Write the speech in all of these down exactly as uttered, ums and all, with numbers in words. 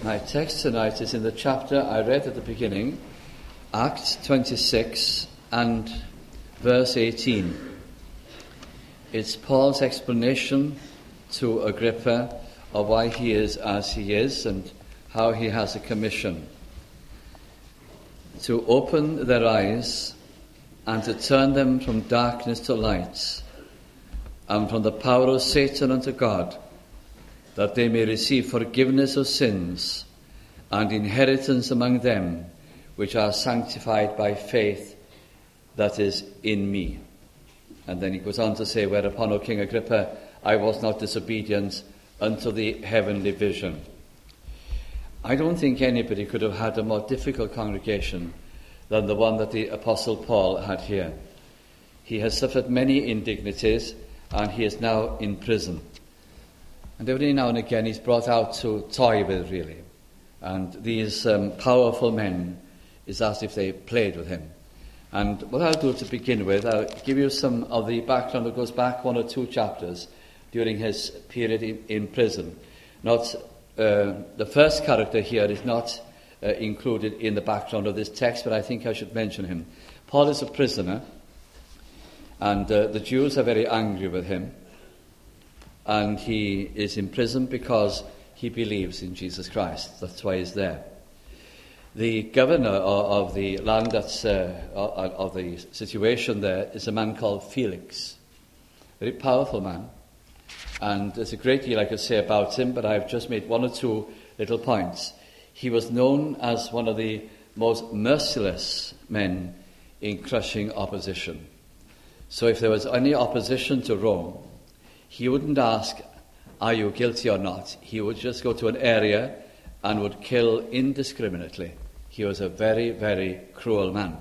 My text tonight is in the chapter I read at the beginning, Acts twenty-six and verse eighteen. It's Paul's explanation to Agrippa of why he is as he is and how he has a commission to open their eyes and to turn them from darkness to light and from the power of Satan unto God, that they may receive forgiveness of sins and inheritance among them which are sanctified by faith that is in me. And then he goes on to say, whereupon, O King Agrippa, I was not disobedient unto the heavenly vision. I don't think anybody could have had a more difficult congregation than the one that the Apostle Paul had here. He has suffered many indignities and he is now in prison. And every now and again he's brought out to toy with, really. And these um, powerful men, is as if they played with him. And what I'll do to begin with, I'll give you some of the background that goes back one or two chapters during his period in, in prison. Not uh, the first character here is not uh, included in the background of this text, but I think I should mention him. Paul is a prisoner, and uh, the Jews are very angry with him. And he is in prison because he believes in Jesus Christ. That's why he's there. The governor of, of the land, that's uh, of the situation there, is a man called Felix. Very powerful man. And there's a great deal I could say about him, but I've just made one or two little points. He was known as one of the most merciless men in crushing opposition. So if there was any opposition to Rome, he wouldn't ask, are you guilty or not? He would just go to an area and would kill indiscriminately. He was a very, very cruel man.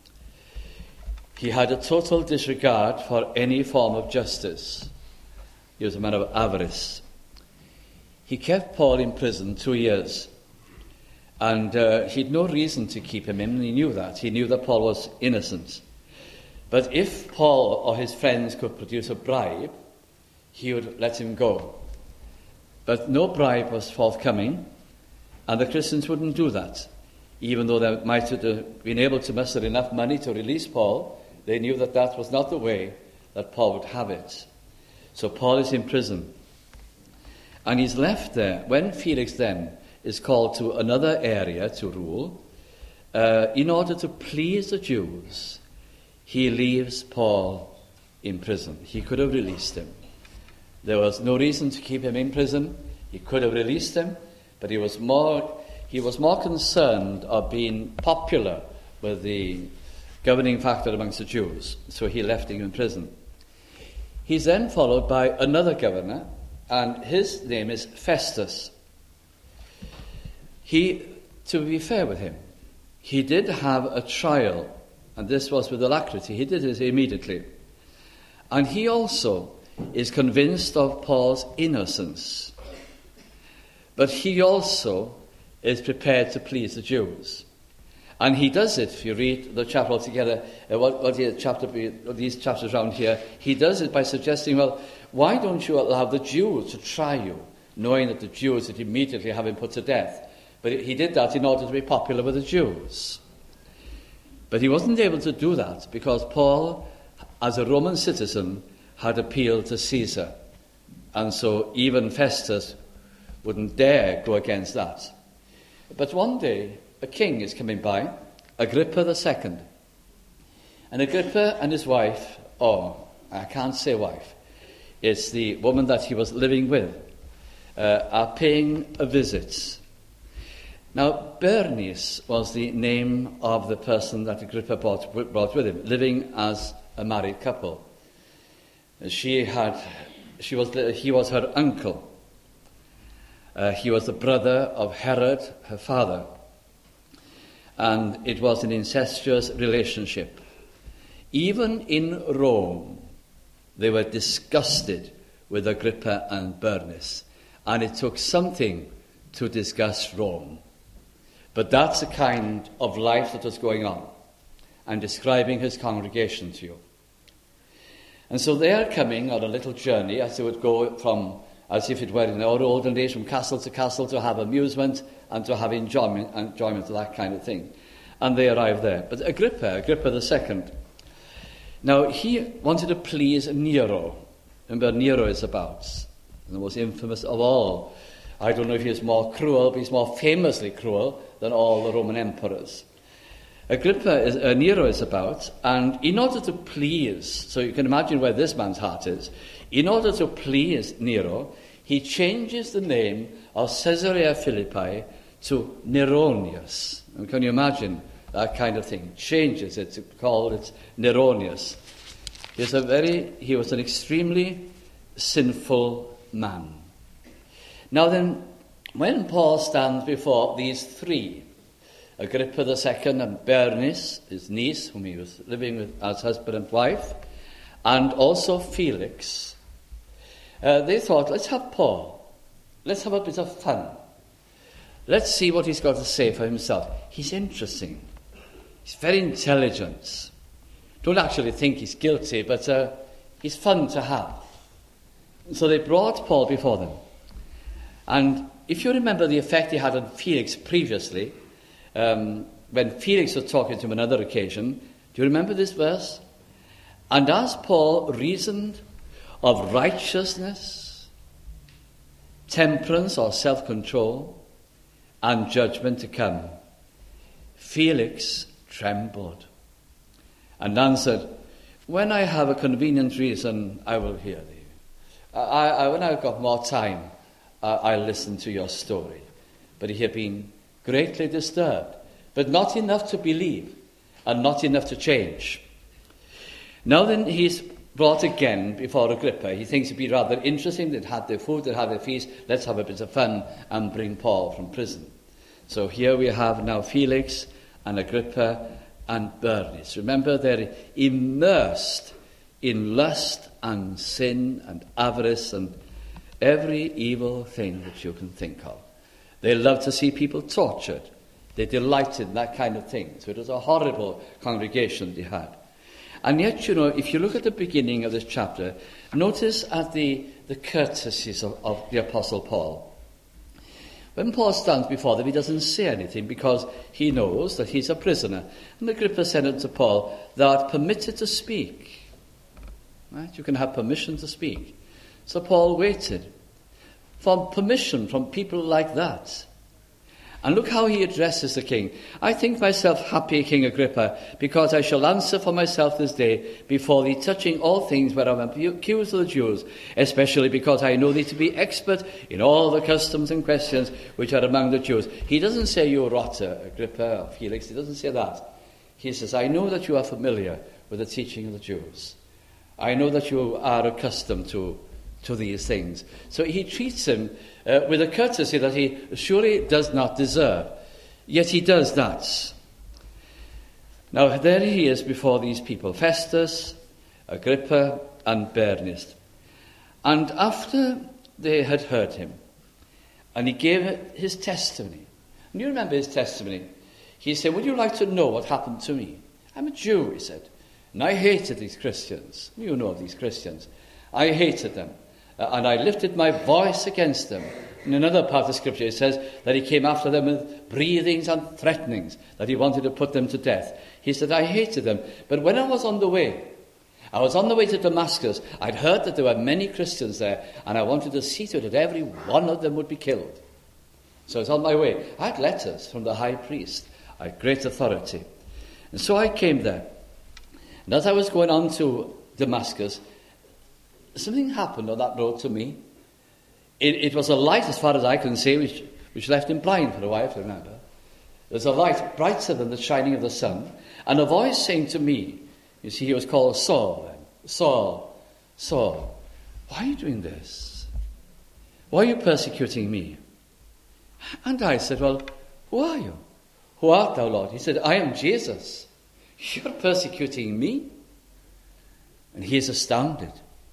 He had a total disregard for any form of justice. He was a man of avarice. He kept Paul in prison two years. And uh, he'd no reason to keep him in, and he knew that. He knew that Paul was innocent. But if Paul or his friends could produce a bribe, he would let him go. But no bribe was forthcoming, and the Christians wouldn't do that. Even though they might have been able to muster enough money to release Paul, they knew that that was not the way that Paul would have it. So Paul is in prison. And he's left there. When Felix then is called to another area to rule, uh, in order to please the Jews, he leaves Paul in prison. He could have released him. There was no reason to keep him in prison. He could have released him, but he was more he was more concerned of being popular with the governing factor amongst the Jews, so he left him in prison. He's then followed by another governor, and his name is Festus. He, to be fair with him, he did have a trial, and this was with alacrity. He did it immediately. And he also is convinced of Paul's innocence. But he also is prepared to please the Jews. And he does it, if you read the chapter altogether, uh, what, what the chapter, these chapters around here, he does it by suggesting, well, why don't you allow the Jews to try you, knowing that the Jews would immediately have him put to death. But he did that in order to be popular with the Jews. But he wasn't able to do that because Paul, as a Roman citizen, had appealed to Caesar. And so even Festus wouldn't dare go against that. But one day, a king is coming by, Agrippa the Second. And Agrippa and his wife, oh, I can't say wife, it's the woman that he was living with, uh, are paying a visit. Now, Bernice was the name of the person that Agrippa brought, brought with him, living as a married couple. She had, she was, he was her uncle. Uh, he was the brother of Herod, her father. And it was an incestuous relationship. Even in Rome, they were disgusted with Agrippa and Bernice. And it took something to disgust Rome. But that's the kind of life that was going on. I'm describing his congregation to you. And so they are coming on a little journey, as they would go from as if it were in our olden days, from castle to castle to have amusement and to have enjoyment, enjoyment of that kind of thing. And they arrived there. But Agrippa, Agrippa the Second, now he wanted to please Nero. Remember, Nero is about the most infamous of all. I don't know if he is more cruel, but he's more famously cruel than all the Roman emperors. Agrippa is, uh, Nero is about, and in order to please, so you can imagine where this man's heart is, in order to please Nero, he changes the name of Caesarea Philippi to Neronius. And can you imagine that kind of thing? Changes it to call it Neronius. He's a very, he was an extremely sinful man. Now then, when Paul stands before these three, Agrippa the Second and Bernice, his niece, whom he was living with as husband and wife, and also Felix, uh, they thought, let's have Paul. Let's have a bit of fun. Let's see what he's got to say for himself. He's interesting. He's very intelligent. Don't actually think he's guilty, but uh, he's fun to have. So they brought Paul before them. And if you remember the effect he had on Felix previously, um, when Felix was talking to him on another occasion, do you remember this verse? And as Paul reasoned of righteousness, temperance or self-control, and judgment to come, Felix trembled and answered, when I have a convenient reason, I will hear thee. I, I, when I've got more time, uh, I'll listen to your story. But he had been greatly disturbed, but not enough to believe, and not enough to change. Now then, he's brought again before Agrippa. He thinks it'd be rather interesting. They'd had their food, they'd had their feast. Let's have a bit of fun and bring Paul from prison. So here we have now Felix and Agrippa and Bernice. Remember, they're immersed in lust and sin and avarice and every evil thing that you can think of. They love to see people tortured. They delighted in that kind of thing. So it was a horrible congregation they had. And yet, you know, if you look at the beginning of this chapter, notice at the, the courtesies of, of the Apostle Paul. When Paul stands before them, he doesn't say anything because he knows that he's a prisoner. And Agrippa said unto Paul, thou art permitted to speak. Right? You can have permission to speak. So Paul waited for permission from people like that. And look how he addresses the king. I think myself happy, King Agrippa, because I shall answer for myself this day before thee, touching all things where I am accused of the Jews, especially because I know thee to be expert in all the customs and questions which are among the Jews. He doesn't say you rotter, Agrippa or Felix. He doesn't say that. He says, I know that you are familiar with the teaching of the Jews. I know that you are accustomed to, to these things. So he treats him Uh, with a courtesy that he surely does not deserve. Yet he does that. Now there he is before these people, Festus, Agrippa, and Bernice. And after they had heard him, and he gave his testimony. And you remember his testimony. He said, would you like to know what happened to me? I'm a Jew, he said, and I hated these Christians. You know these Christians. I hated them. Uh, and I lifted my voice against them. In another part of Scripture it says that he came after them with breathings and threatenings, that he wanted to put them to death. He said, I hated them. But when I was on the way, I was on the way to Damascus, I'd heard that there were many Christians there, and I wanted to see to it that every one of them would be killed. So I was on my way. I had letters from the high priest. I had great authority. And so I came there. And as I was going on to Damascus, something happened on that road to me. It, it was a light, as far as I can see, which, which left him blind for a while, if you remember. There's a light brighter than the shining of the sun, and a voice saying to me, you see, he was called Saul then. Saul, Saul, why are you doing this? Why are you persecuting me? And I said, well, who are you? Who art thou, Lord? He said, I am Jesus. You're persecuting me? And he is astounded.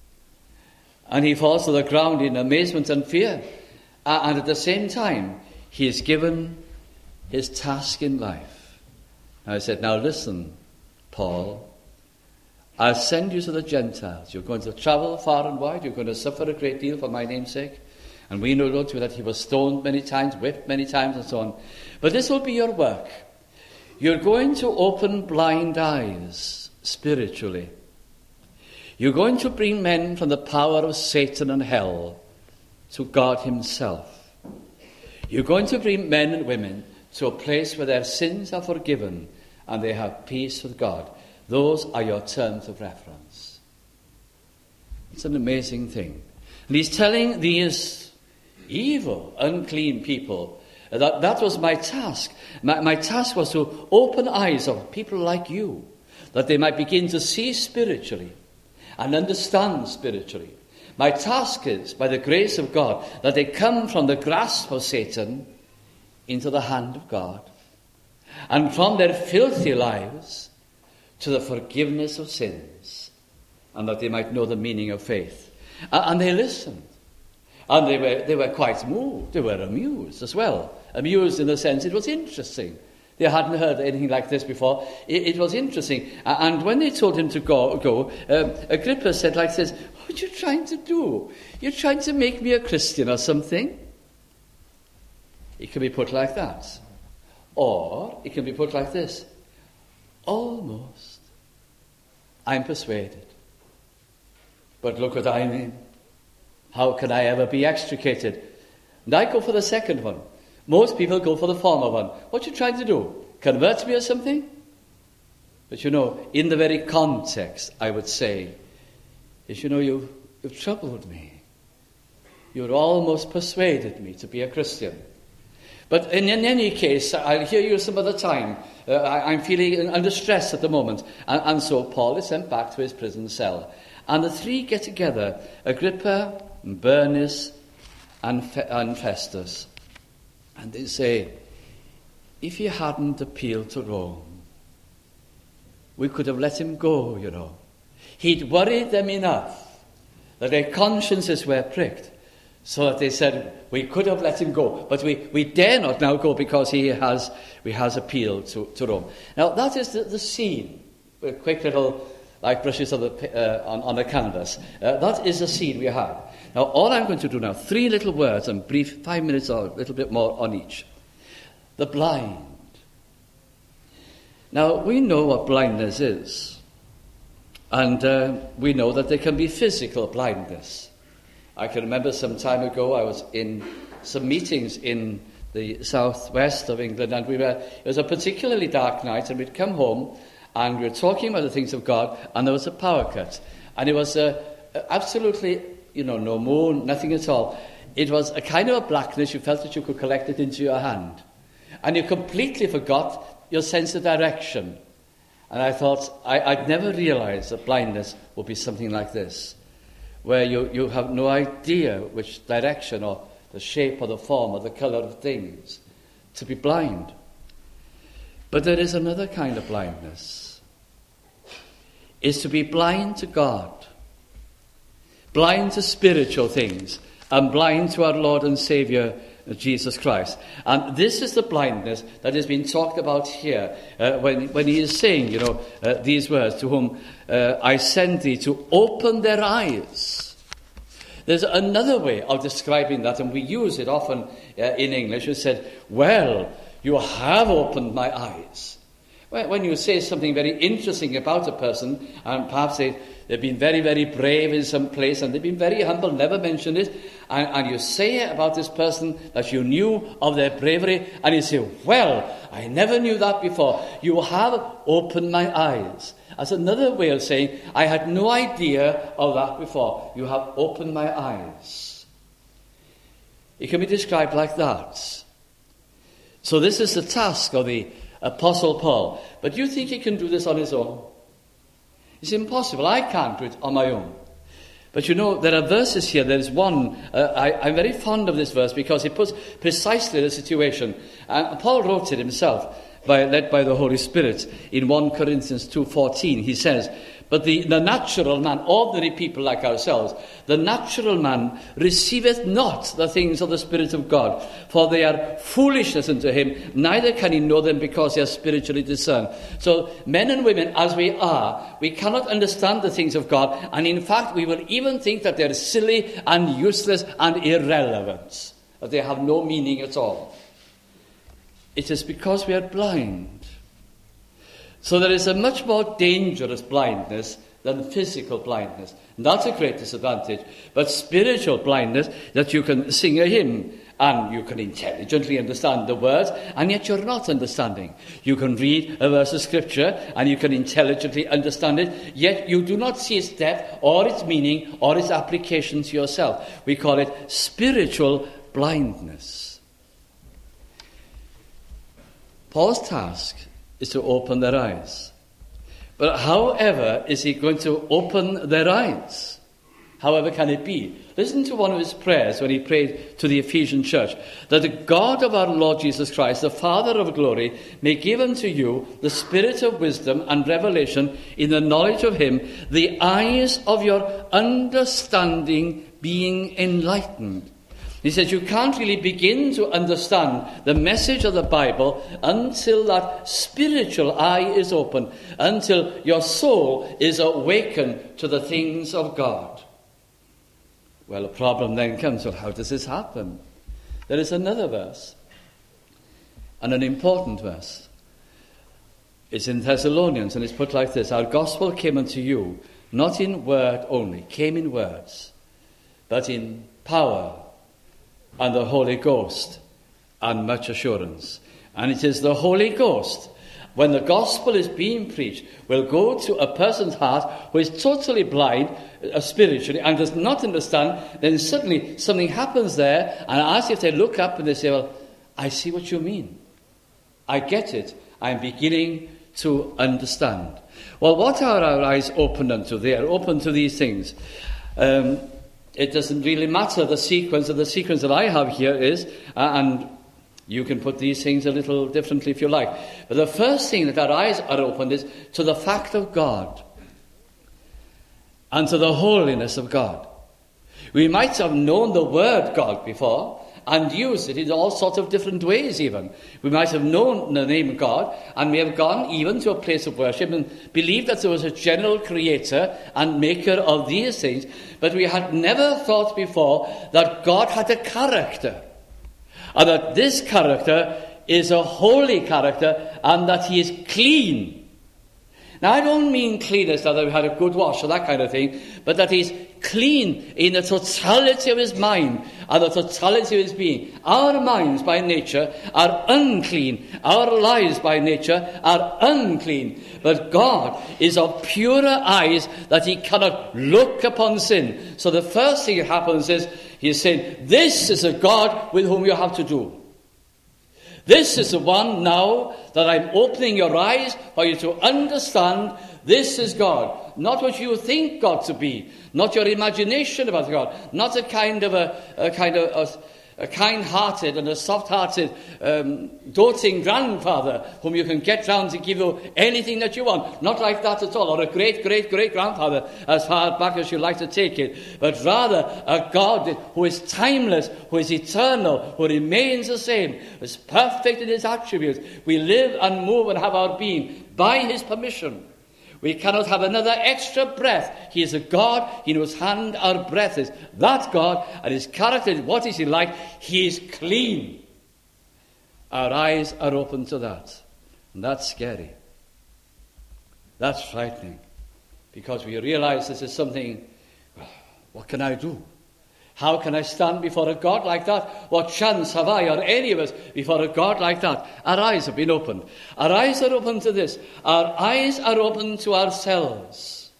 And he falls to the ground in amazement and fear. Uh, and at the same time, he is given his task in life. And I said, now listen, Paul, I'll send you to the Gentiles. You're going to travel far and wide. You're going to suffer a great deal for my name's sake. And we know too that he was stoned many times, whipped many times, and so on. But this will be your work. You're going to open blind eyes spiritually. You're going to bring men from the power of Satan and hell to God himself. You're going to bring men and women to a place where their sins are forgiven and they have peace with God. Those are your terms of reference. It's an amazing thing. And he's telling these evil, unclean people that that was my task. My, my task was to open eyes of people like you, that they might begin to see spiritually and understand spiritually. My task is, by the grace of God, that they come from the grasp of Satan into the hand of God, and from their filthy lives to the forgiveness of sins, and that they might know the meaning of faith. And they listened, and they were they were quite moved. They were amused as well. Amused in the sense it was interesting. They hadn't heard anything like this before. It, it was interesting. And when they told him to go, go um, Agrippa said like this, "What are you trying to do? You're trying to make me a Christian or something?" It can be put like that. Or it can be put like this. Almost. I'm persuaded. But look what I'm in. How can I ever be extricated? And I go for the second one. Most people go for the former one. What are you trying to do? Convert me or something? But you know, in the very context, I would say, is, you know, you've, you've troubled me. You've almost persuaded me to be a Christian. But in, in any case, I'll hear you some other time. Uh, I, I'm feeling under stress at the moment. And, and so Paul is sent back to his prison cell. And the three get together, Agrippa, and Bernice, and, Fe- and Festus. And they say, if he hadn't appealed to Rome, we could have let him go, you know. He'd worried them enough that their consciences were pricked, so that they said, we could have let him go, but we, we dare not now go because he has we has appealed to, to Rome. Now, that is the, the scene, with quick little, like brushes on the, uh, on, on the canvas. Uh, that is the scene we have. Now, all I'm going to do now, three little words and brief, five minutes or a little bit more on each. The blind. Now, we know what blindness is. And uh, we know that there can be physical blindness. I can remember some time ago I was in some meetings in the southwest of England, and we were, it was a particularly dark night, and we'd come home and we were talking about the things of God, and there was a power cut. And it was uh, absolutely, you know, no moon, nothing at all. It was a kind of a blackness. You felt that you could collect it into your hand. And you completely forgot your sense of direction. And I thought, I, I'd never realized that blindness would be something like this, where you, you have no idea which direction or the shape or the form or the colour of things, to be blind. But there is another kind of blindness. It's to be blind to God, blind to spiritual things, and blind to our Lord and Saviour, Jesus Christ. And this is the blindness that has been talked about here uh, when, when he is saying, you know, uh, these words, to whom uh, I send thee to open their eyes. There's another way of describing that, and we use it often uh, in English. We said, well, you have opened my eyes. When you say something very interesting about a person, and perhaps they, they've been very, very brave in some place, and they've been very humble, never mentioned it, and, and you say about this person that you knew of their bravery, and you say, well, I never knew that before. You have opened my eyes. That's another way of saying, I had no idea of that before. You have opened my eyes. It can be described like that. So this is the task of the Apostle Paul. But do you think he can do this on his own? It's impossible. I can't do it on my own. But you know, there are verses here. There's one, uh, I, I'm very fond of this verse because it puts precisely the situation. And Paul wrote it himself, by, led by the Holy Spirit. In First Corinthians two fourteen, he says, But the, the natural man, ordinary people like ourselves, the natural man receiveth not the things of the Spirit of God, for they are foolishness unto him, neither can he know them because they are spiritually discerned. So men and women, as we are, we cannot understand the things of God, and in fact we will even think that they're silly and useless and irrelevant, that they have no meaning at all. It is because we are blind. So there is a much more dangerous blindness than physical blindness. And that's a great disadvantage. But spiritual blindness, that you can sing a hymn and you can intelligently understand the words, and yet you're not understanding. You can read a verse of scripture and you can intelligently understand it, yet you do not see its depth or its meaning or its application to yourself. We call it spiritual blindness. Paul's task is to open their eyes. But however is he going to open their eyes? However can it be? Listen to one of his prayers when he prayed to the Ephesian church, that the God of our Lord Jesus Christ, the Father of glory, may give unto you the spirit of wisdom and revelation in the knowledge of him, the eyes of your understanding being enlightened. He says you can't really begin to understand the message of the Bible until that spiritual eye is open, until your soul is awakened to the things of God. Well, the problem then comes, well, how does this happen? There is another verse, and an important verse. It's in Thessalonians, and it's put like this: our gospel came unto you, not in word only, came in words, but in power and the Holy Ghost, and much assurance. And it is the Holy Ghost, when the gospel is being preached, will go to a person's heart who is totally blind uh, spiritually and does not understand. Then suddenly something happens there, and as if they look up and they say, well, I see what you mean. I get it. I'm beginning to understand. Well, what are our eyes open unto? They are open to these things. Um, It doesn't really matter the sequence, of the sequence that I have here is, uh, and you can put these things a little differently if you like. But the first thing that our eyes are opened is to the fact of God and to the holiness of God. We might have known the word God before and used it in all sorts of different ways even. We might have known the name God, and we have gone even to a place of worship and believed that there was a general creator and maker of these things, but we had never thought before that God had a character, and that this character is a holy character, and that he is clean. Now, I don't mean cleanness that we had a good wash or that kind of thing, but that he's clean in the totality of his mind and the totality of his being. Our minds by nature are unclean. Our lives by nature are unclean. But God is of purer eyes that he cannot look upon sin. So the first thing that happens is he is saying, this is a God with whom you have to do. This is the one now that I'm opening your eyes for you to understand. This is God. Not what you think God to be. Not your imagination about God. Not a kind of a, a kind of a, a kind-hearted and a soft-hearted um, doting grandfather whom you can get round to give you anything that you want. Not like that at all. Or a great-great-great-grandfather as far back as you like to take it. But rather a God who is timeless, who is eternal, who remains the same, who is perfect in his attributes. We live and move and have our being by his permission. We cannot have another extra breath. He is a God in whose hand our breath is. That God, and his character, what is he like? He is clean. Our eyes are open to that. And that's scary. That's frightening. Because we realize this is something, what can I do? How can I stand before a God like that? What chance have I, or any of us, before a God like that? Our eyes have been opened. Our eyes are open to this. Our eyes are open to ourselves.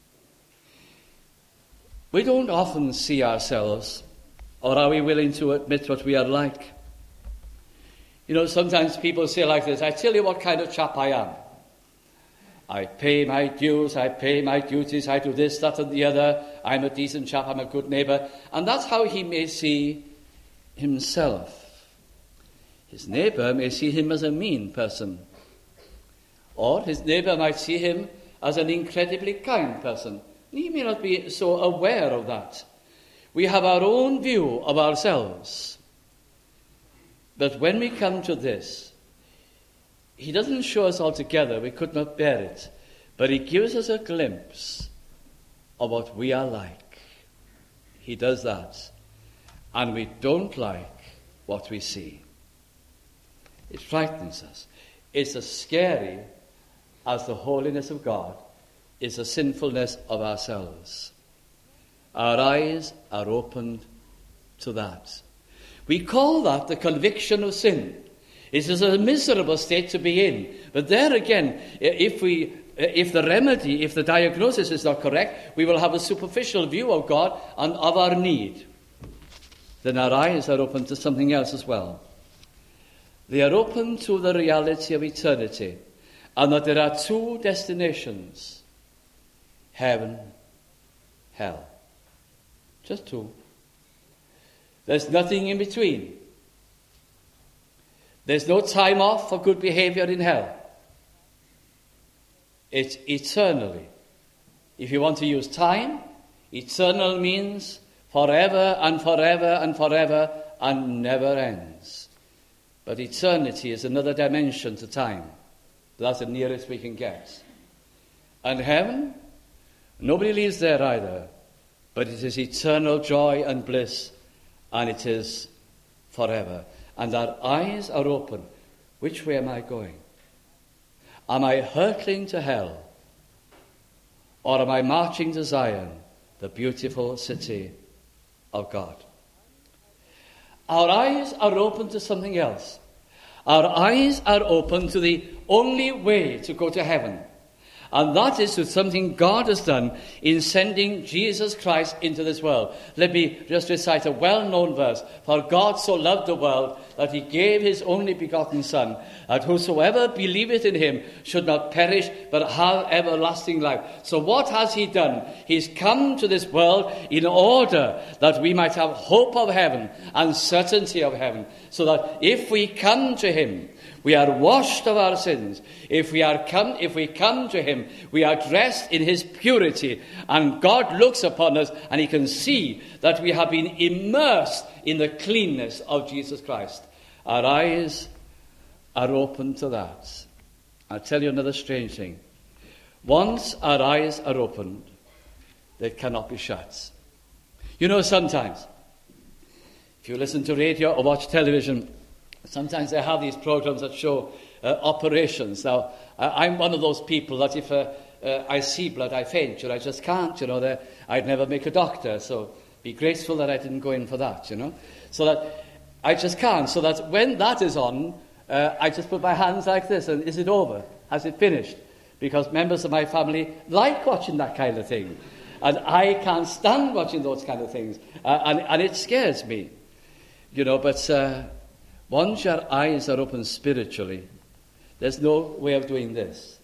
We don't often see ourselves, or are we willing to admit what we are like? You know, sometimes people say like this, I tell you what kind of chap I am. I pay my dues, I pay my duties, I do this, that and the other. I'm a decent chap, I'm a good neighbour. And that's how he may see himself. His neighbour may see him as a mean person. Or his neighbour might see him as an incredibly kind person. He may not be so aware of that. We have our own view of ourselves. But when we come to this, he doesn't show us altogether, we could not bear it, but he gives us a glimpse of what we are like. He does that. And we don't like what we see. It frightens us. It's as scary as the holiness of God is the sinfulness of ourselves. Our eyes are opened to that. We call that the conviction of sin. It is a miserable state to be in. But there again, if we, if the remedy, if the diagnosis is not correct, we will have a superficial view of God and of our need. Then our eyes are open to something else as well. They are open to the reality of eternity, and that there are two destinations: heaven, hell. Just two. There's nothing in between. There's no time off for good behavior in hell. It's eternally. If you want to use time, eternal means forever and forever and forever and never ends. But eternity is another dimension to time. That's the nearest we can get. And heaven, nobody lives there either. But it is eternal joy and bliss, and it is forever. And our eyes are open. Which way am I going? Am I hurtling to hell? Or am I marching to Zion, the beautiful city of God? Our eyes are open to something else. Our eyes are open to the only way to go to heaven. And that is to something God has done in sending Jesus Christ into this world. Let me just recite a well-known verse. For God so loved the world that he gave his only begotten Son, that whosoever believeth in him should not perish but have everlasting life. So what has he done? He's come to this world in order that we might have hope of heaven and certainty of heaven. So that if we come to him, we are washed of our sins. If we are come, if we come to him, we are dressed in his purity. And God looks upon us and he can see that we have been immersed in the cleanness of Jesus Christ. Our eyes are open to that. I'll tell you another strange thing. Once our eyes are opened, they cannot be shut. You know, sometimes, if you listen to radio or watch television, sometimes they have these programs that show uh, operations. Now, I, I'm one of those people that if uh, uh, I see blood, I faint. You know, I just can't, you know. I'd never make a doctor, so be grateful that I didn't go in for that, you know. So that I just can't. So that when that is on, uh, I just put my hands like this, and is it over? Has it finished? Because members of my family like watching that kind of thing. And I can't stand watching those kind of things. Uh, and, and it scares me, you know, but... Uh, Once your eyes are open spiritually, there's no way of doing this,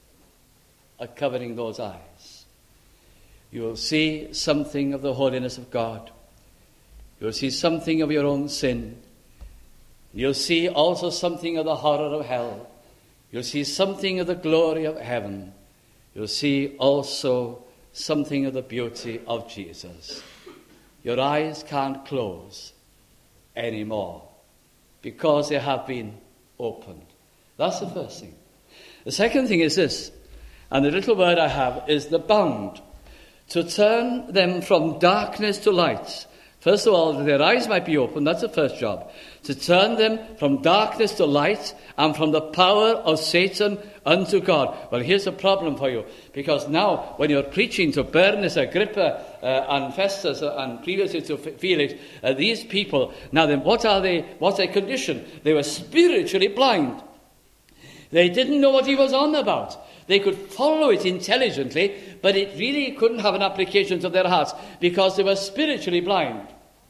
of covering those eyes. You will see something of the holiness of God. You will see something of your own sin. You'll see also something of the horror of hell. You'll see something of the glory of heaven. You'll see also something of the beauty of Jesus. Your eyes can't close anymore, because they have been opened. That's the first thing. The second thing is this, and the little word I have is the bound. To turn them from darkness to light. First of all, their eyes might be open, that's the first job. To turn them from darkness to light and from the power of Satan unto God. Well, here's a problem for you, because now when you're preaching to Bernice, Agrippa, uh, and Festus, uh, and previously to Felix, uh, these people, now then, what are they, what's their condition? They were spiritually blind. They didn't know what he was on about. They could follow it intelligently, but it really couldn't have an application to their hearts because they were spiritually blind.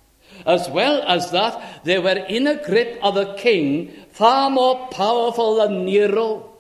As well as that, they were in a grip of a king far more powerful than Nero.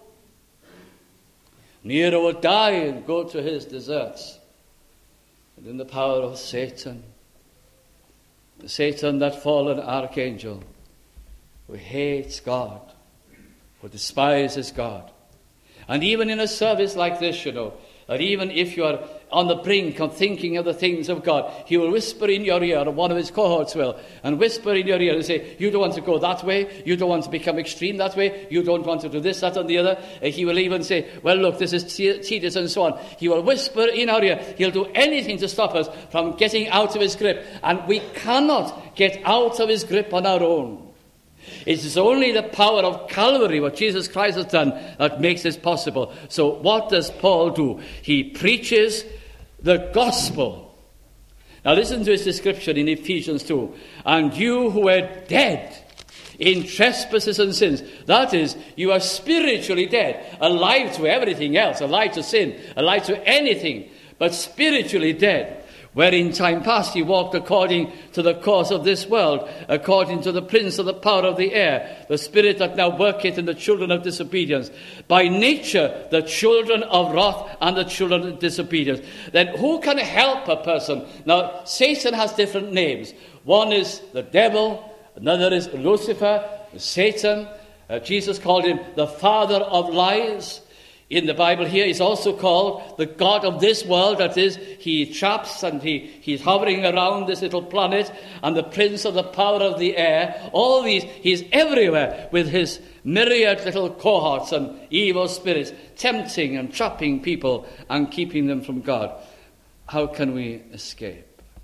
Nero would die and go to his deserts. And in the power of Satan, Satan, that fallen archangel, who hates God, who despises God. And even in a service like this, you know, that even if you are on the brink of thinking of the things of God, he will whisper in your ear, or one of his cohorts will, and whisper in your ear and say, you don't want to go that way, you don't want to become extreme that way, you don't want to do this, that, and the other. And he will even say, well, look, this is tedious, and so on. He will whisper in our ear. He'll do anything to stop us from getting out of his grip. And we cannot get out of his grip on our own. It is only the power of Calvary, what Jesus Christ has done, that makes this possible. So what does Paul do? He preaches the gospel. Now listen to his description in Ephesians two. And you who were dead in trespasses and sins. That is, you are spiritually dead, alive to everything else, alive to sin, alive to anything, but spiritually dead. Where in time past he walked according to the course of this world, according to the prince of the power of the air, the spirit that now worketh in the children of disobedience. By nature, the children of wrath and the children of disobedience. Then who can help a person? Now, Satan has different names. One is the devil, another is Lucifer, Satan. Uh, Jesus called him the father of lies. In the Bible here, he's also called the God of this world. That is, he traps and he, he's hovering around this little planet, and the prince of the power of the air. All these, he's everywhere with his myriad little cohorts and evil spirits, tempting and trapping people and keeping them from God. How can we escape?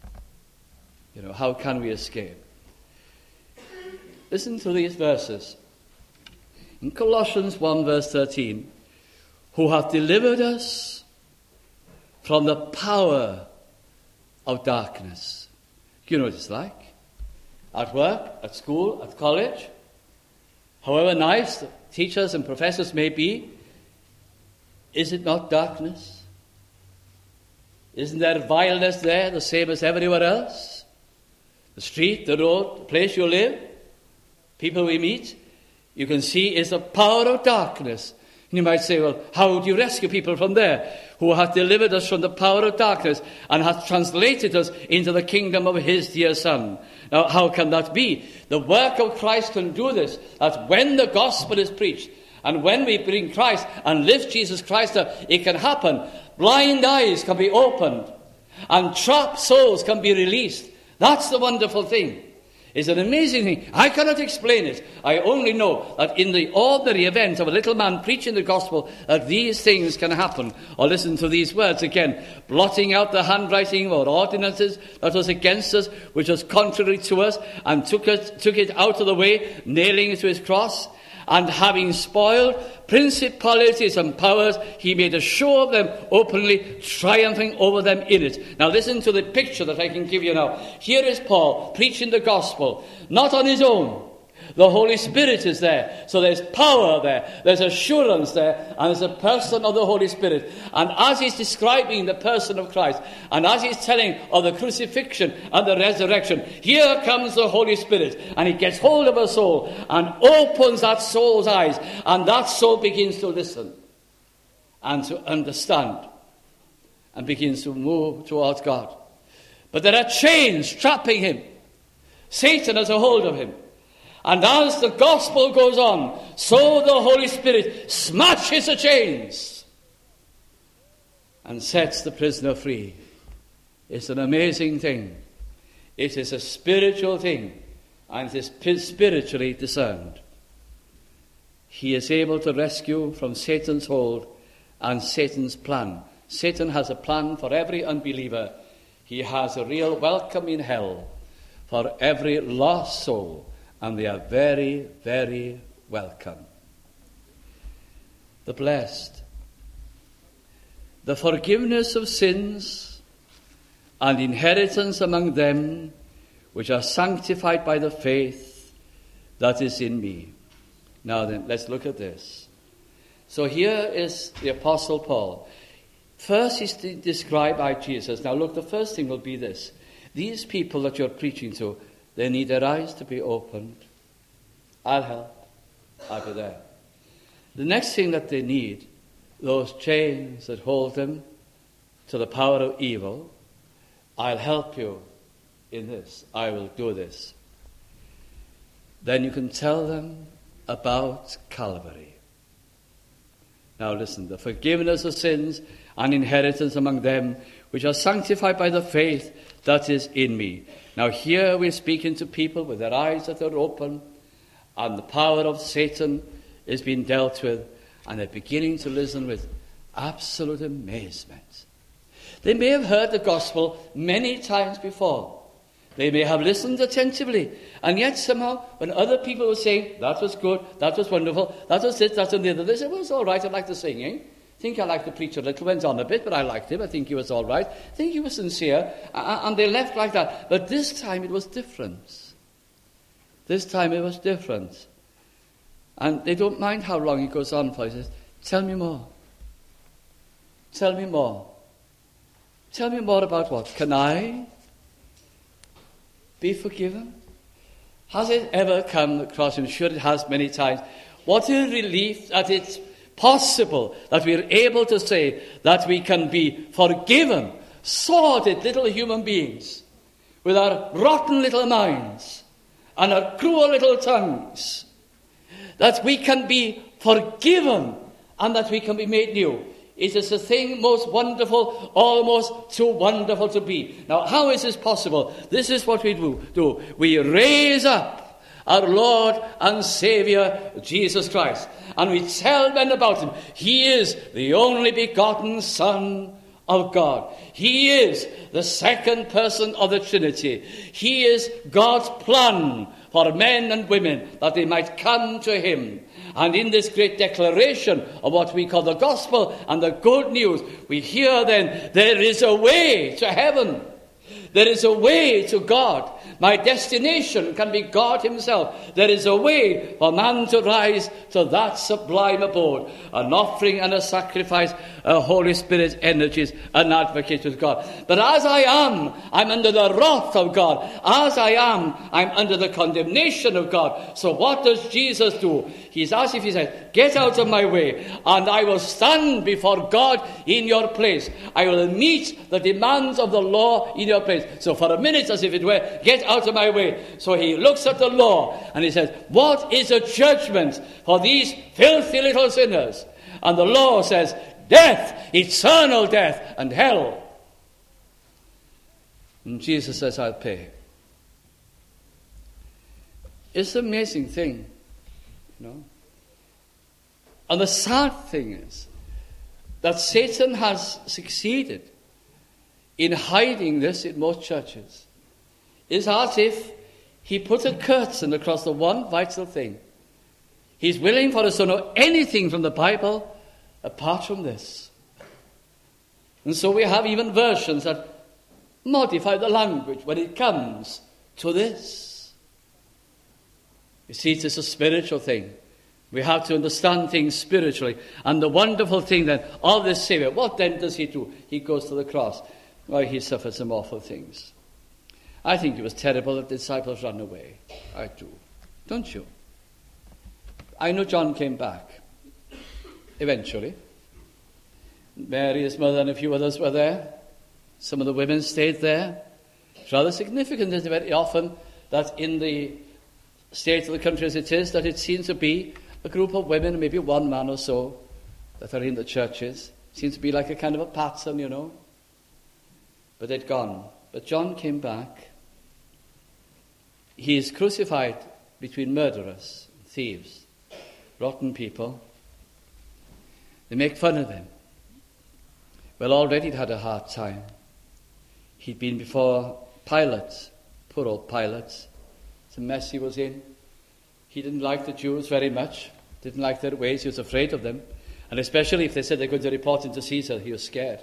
You know, how can we escape? Listen to these verses. In Colossians one verse thirteen, who hath delivered us from the power of darkness. You know what it's like? At work, at school, at college, however nice the teachers and professors may be, is it not darkness? Isn't there vileness there, the same as everywhere else? The street, the road, the place you live, people we meet, you can see is the power of darkness. And you might say, well, how do you rescue people from there? Who hath delivered us from the power of darkness and hath translated us into the kingdom of his dear Son. Now, how can that be? The work of Christ can do this, that when the gospel is preached, and when we bring Christ and lift Jesus Christ up, it can happen. Blind eyes can be opened, and trapped souls can be released. That's the wonderful thing. It's an amazing thing. I cannot explain it. I only know that in the ordinary event of a little man preaching the gospel, that these things can happen. Or listen to these words again. Blotting out the handwriting or ordinances that was against us, which was contrary to us, and took it, took it out of the way, nailing it to his cross. And having spoiled principalities and powers, he made a show of them openly, triumphing over them in it. Now listen to the picture that I can give you now. Here is Paul preaching the gospel, not on his own. The Holy Spirit is there. So there's power there. There's assurance there. And there's a person of the Holy Spirit. And as he's describing the person of Christ, and as he's telling of the crucifixion and the resurrection, here comes the Holy Spirit. And he gets hold of a soul and opens that soul's eyes. And that soul begins to listen and to understand and begins to move towards God. But there are chains trapping him. Satan has a hold of him. And as the gospel goes on, so the Holy Spirit smashes the chains and sets the prisoner free. It's an amazing thing. It is a spiritual thing, and it is spiritually discerned. He is able to rescue from Satan's hold and Satan's plan. Satan has a plan for every unbeliever. He has a real welcome in hell for every lost soul. And they are very, very welcome. The blessed. The forgiveness of sins and inheritance among them which are sanctified by the faith that is in me. Now then, let's look at this. So here is the Apostle Paul. First he's described by Jesus. Now look, the first thing will be this. These people that you're preaching to, they need their eyes to be opened. I'll help. I'll be there. The next thing that they need, those chains that hold them to the power of evil, I'll help you in this. I will do this. Then you can tell them about Calvary. Now listen, the forgiveness of sins and inheritance among them which are sanctified by the faith that is in me. Now here we're speaking to people with their eyes that are open, and the power of Satan is being dealt with, and they're beginning to listen with absolute amazement. They may have heard the gospel many times before. They may have listened attentively, and yet somehow when other people were saying, that was good, that was wonderful, that was this, that was the other, they said, well, it's all right, I like the singing. I think I liked the preacher a little, went on a bit, but I liked him. I think he was all right. I think he was sincere, and they left like that. But this time it was different. This time it was different. And they don't mind how long he goes on for. He says, tell me more. Tell me more. Tell me more about what? Can I be forgiven? Has it ever come across? I'm sure it has many times. What a relief that it's possible that we're able to say that we can be forgiven. Sordid little human beings with our rotten little minds and our cruel little tongues. That we can be forgiven and that we can be made new. It is a thing most wonderful, almost too wonderful to be. Now, how is this possible? This is what we do. do. We raise up our Lord and Saviour, Jesus Christ. And we tell men about him. He is the only begotten Son of God. He is the second person of the Trinity. He is God's plan for men and women that they might come to him. And in this great declaration of what we call the gospel and the good news, we hear then there is a way to heaven. There is a way to God. My destination can be God himself. There is a way for man to rise to that sublime abode. An offering and a sacrifice, a Holy Spirit energies, an advocate with God. But as I am, I'm under the wrath of God. As I am, I'm under the condemnation of God. So what does Jesus do? He's as if he said, get out of my way, and I will stand before God in your place. I will meet the demands of the law in your place. So for a minute, as if it were, get out of my way. So he looks at the law and he says, what is a judgment for these filthy little sinners? And the law says, death, eternal death, and hell. And Jesus says, I'll pay. It's an amazing thing, you know. And the sad thing is that Satan has succeeded in hiding this in most churches. It's as if he put a curtain across the one vital thing. He's willing for us to know anything from the Bible apart from this. And so we have even versions that modify the language when it comes to this. You see, it is a spiritual thing. We have to understand things spiritually. And the wonderful thing then of this Savior, what then does he do? He goes to the cross. Well, he suffered some awful things. I think it was terrible that the disciples ran away. I do. Don't you? I know John came back. Eventually. Mary, his mother, and a few others were there. Some of the women stayed there. It's rather significant, isn't it, very often, that in the state of the country as it is, that it seems to be a group of women, maybe one man or so, that are in the churches. It seems to be like a kind of a pattern, you know. But they'd gone. But John came back. He is crucified between murderers, thieves, rotten people. They make fun of him. Well, already he'd had a hard time. He'd been before Pilate, poor old Pilate. It's a mess he was in. He didn't like the Jews very much, didn't like their ways, he was afraid of them. And especially if they said they're going to report him to Caesar, he was scared.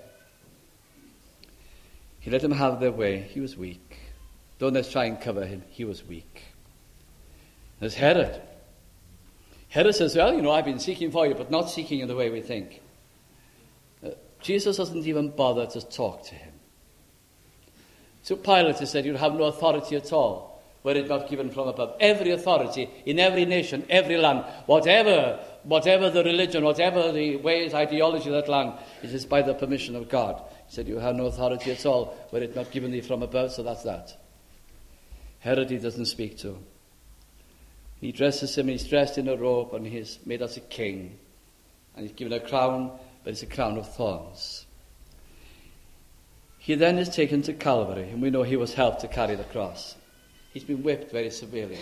He let them have their way. He was weak. Don't let's try and cover him. He was weak. There's Herod. Herod says, well, you know, I've been seeking for you, but not seeking in the way we think. Uh, Jesus doesn't even bother to talk to him. So Pilate has said, you have no authority at all, were it not given from above. Every authority in every nation, every land, whatever, whatever the religion, whatever the ways, ideology of that land, it is by the permission of God. He said, you have no authority at all, were it not given thee from above, so that's that. Herod he doesn't speak to. He dresses him, he's dressed in a robe, and he's made as a king. And he's given a crown, but it's a crown of thorns. He then is taken to Calvary, and we know he was helped to carry the cross. He's been whipped very severely.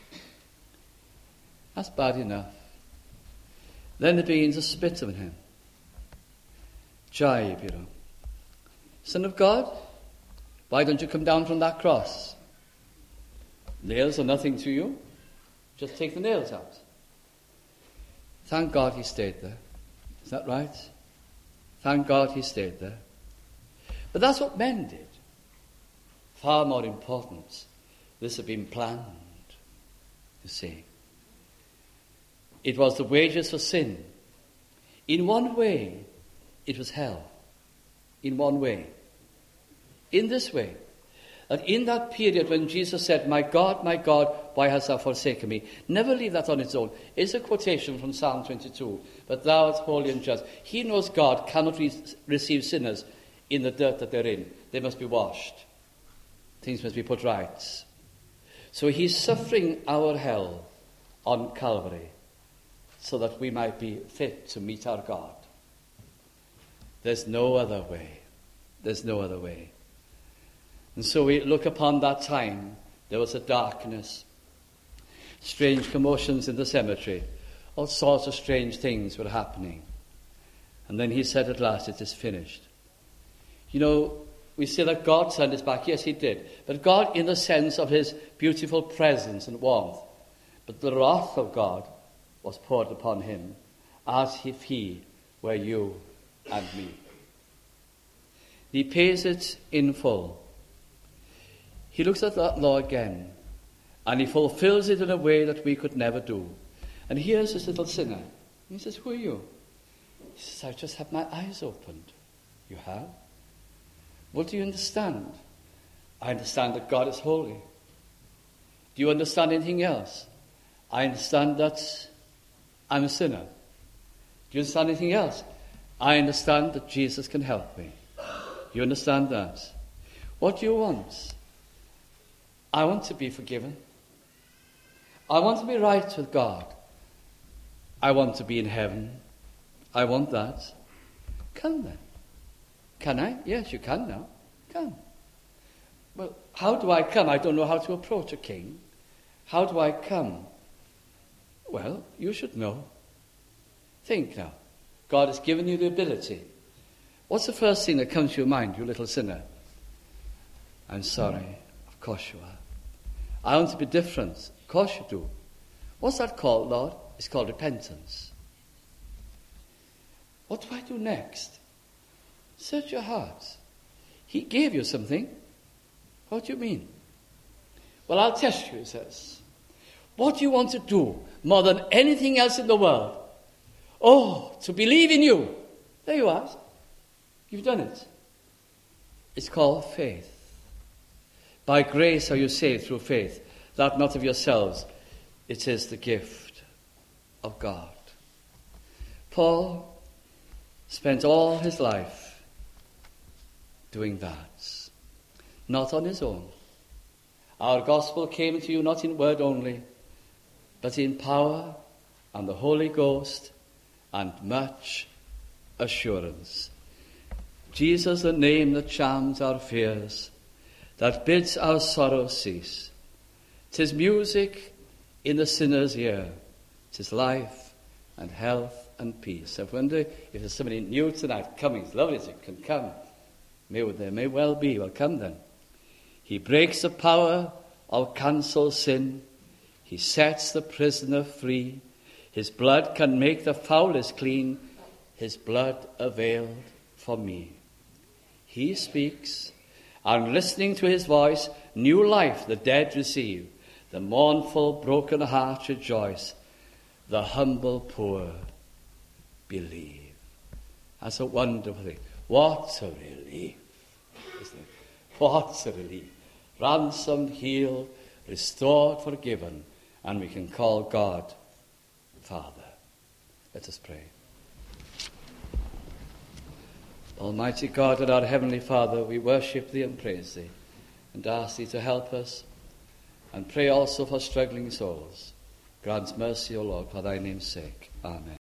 That's bad enough. Then they begin to spit on him. Jibe, you know. Son of God, why don't you come down from that cross? Nails are nothing to you. Just take the nails out. Thank God he stayed there. Is that right? Thank God he stayed there. But that's what men did. Far more important. This had been planned, you see. It was the wages for sin. In one way, it was hell. In one way. In this way. That in that period when Jesus said, my God, my God, why hast thou forsaken me? Never leave that on its own. It's a quotation from Psalm twenty-two. But thou art holy and just. He knows God cannot re- receive sinners in the dirt that they're in. They must be washed. Things must be put right. So he's suffering our hell on Calvary so that we might be fit to meet our God. There's no other way. There's no other way. And so we look upon that time. There was a darkness, strange commotions in the cemetery. All sorts of strange things were happening. And then he said at last, it is finished. You know, we say that God turned his back. Yes, he did. But God in the sense of his beautiful presence and warmth. But the wrath of God was poured upon him as if he were you and me. He pays it in full. He looks at that law again, and he fulfills it in a way that we could never do. And here's this little sinner. He says, who are you? He says, I just had my eyes opened. You have? What do you understand? I understand that God is holy. Do you understand anything else? I understand that I'm a sinner. Do you understand anything else? I understand that Jesus can help me. You understand that? What do you want? I want to be forgiven. I want to be right with God. I want to be in heaven. I want that. Come then. Can I? Yes, you can now. Come. Well, how do I come? I don't know how to approach a king. How do I come? Well, you should know. Think now. God has given you the ability. What's the first thing that comes to your mind, you little sinner? I'm sorry. Of course you are. I want to be different. Of course you do. What's that called, Lord? It's called repentance. What do I do next? Search your heart. He gave you something. What do you mean? Well, I'll test you, he says. What do you want to do more than anything else in the world? Oh, to believe in you. There you are. You've done it. It's called faith. By grace are you saved through faith, that not of yourselves. It is the gift of God. Paul spent all his life doing that, not on his own. Our gospel came to you not in word only, but in power and the Holy Ghost and much assurance. Jesus, the name that charms our fears, that bids our sorrow cease. 'Tis music in the sinner's ear. 'Tis life and health and peace. I wonder if there's somebody new tonight coming. It's lovely as it can come. May, there may well be. Well, come then. He breaks the power of cancel sin. He sets the prisoner free. His blood can make the foulest clean. His blood availed for me. He speaks, and listening to his voice, new life the dead receive. The mournful, broken heart rejoice. The humble poor believe. That's a wonderful thing. What a relief, isn't it? What a relief. Ransomed, healed, restored, forgiven, and we can call God Father. Let us pray. Almighty God and our Heavenly Father, we worship Thee and praise Thee and ask Thee to help us, and pray also for struggling souls. Grant mercy, O Lord, for Thy name's sake. Amen.